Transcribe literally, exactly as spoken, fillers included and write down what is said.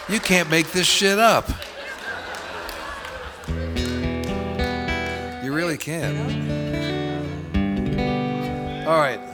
You can't make this shit up. You really can't. All right.